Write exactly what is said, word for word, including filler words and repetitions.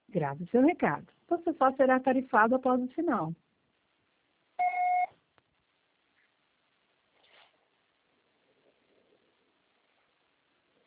Grave seu recado. Você só será tarifado após o sinal.